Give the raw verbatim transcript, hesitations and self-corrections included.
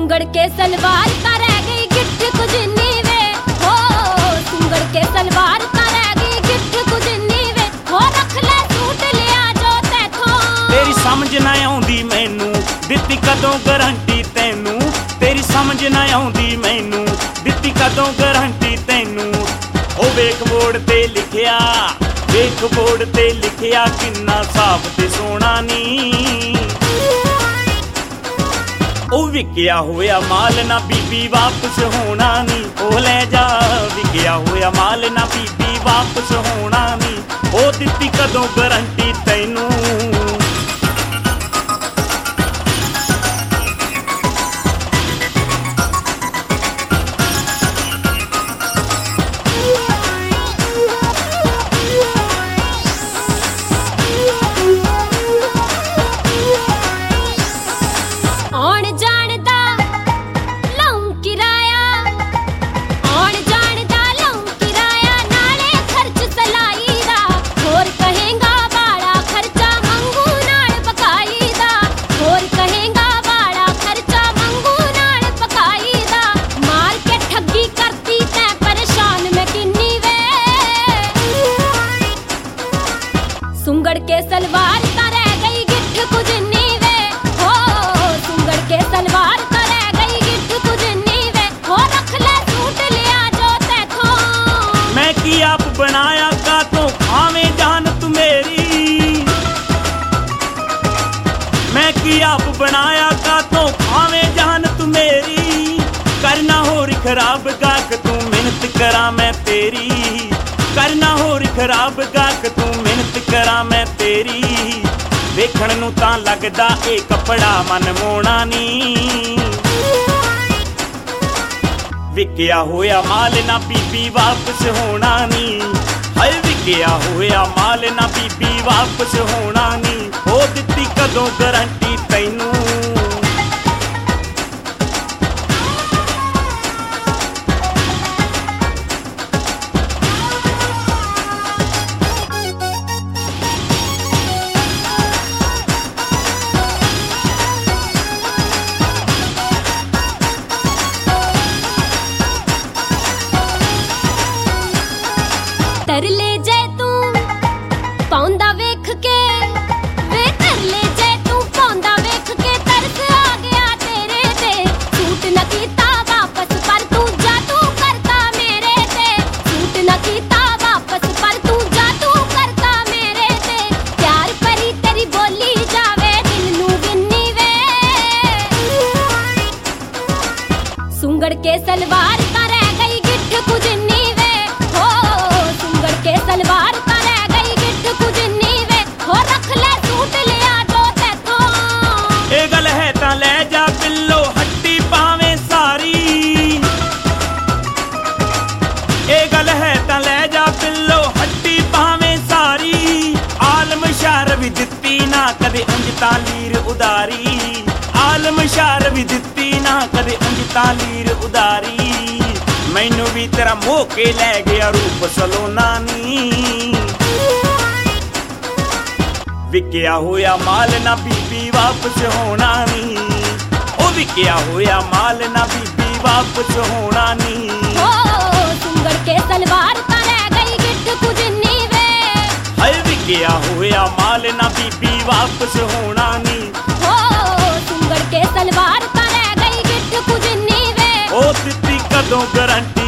सुंगड़ के सलवार का रह गई गिट्ठ कुछ नी वे हो सुंगड़ के सलवार का रह गई गिट्ठ कुछ नी वे हो रख ले सूट लिया जो तैथों तेरी समझ ना आउंदी मैनू दित्ती कदों गारंटी तैनू तेरी समझ ना आउंदी मैनू दित्ती कदों गारंटी तैनू ओ वेख बोर्ड ते लिखिया वेख बोर्ड ते लिखिया किन्ना साफ ते सोना नी ओ विकिया होया माल ना बीबी वापस होना नी ओ ले जा विकिया होया माल ना बीबी वापस होना नी ओ दित्ती कदों गारंटी तैनू सुंगड़ के सलवार का रह गई गिट्ठ कुछ नी वे हो सुंगड़ के सलवार का रह गई गिट्ठ कुछ नी वे हो रख ले सूट लिया जो तैथों मैं की आप बनाया का तो खावे जान तू मेरी मैं की आप बनाया का तो खावे जान तू मेरी करना होर खराब गाक तू मेहनत करा मैं तेरी करना होर खराब गाक तू मेहनत करा मैं तेरी देखण नूं तां लगदा ए कपड़ा मन मोना नी विकिया होया माल ना बीबी वापस होना नी हाय विकिया होया माल ना बीबी वापस होना नी ओ दित्ती कदों गारंटी तैनू तरले जे तू पाउंदा वेख के वे तरले जे तू पाउंदा वेख के तरस आ गया तेरे ते सूट न कीता वापस पर तू जादू करता मेरे ते सूट न कीता वापस पर तू जादू करता मेरे ते प्यार परी तेरी बोली जावे दिल नू गिन्नी वे सुंगड़ के सलवार का रह गई गिट्ठ कुछ नी वे हो सुंगड़ के सलवार का रह गई गिट्ठ कुछ नी वे हो रख ले सूट लिया जो तैथों ए गल है तां ले जा पिल्लो हट्टी पावे सारी ए गल है तां ले जा पिल्लो हट्टी पावे सारी आलम शार भी दित्ती ना कदे उंज तां लीर उदारी आलम शार भी दित्ती ना कदे उंज तां लीर उदारी मैनू भी तेरा मोह के लै गया रूप सलोना नी विकिया होया माल ना बीबी वापस होना नी ओ विकिया होया माल ना बीबी वापस होना नी हो सुंगड़ के सलवार का रह गई गिट्ठ कुछ नी वे हाय विकिया होया माल ना बीबी वापस होना नी हो सुंगड़ के सलवार का रह गई गिट्ठ कुछ नी वे ओ दित्ती कदों गारंटी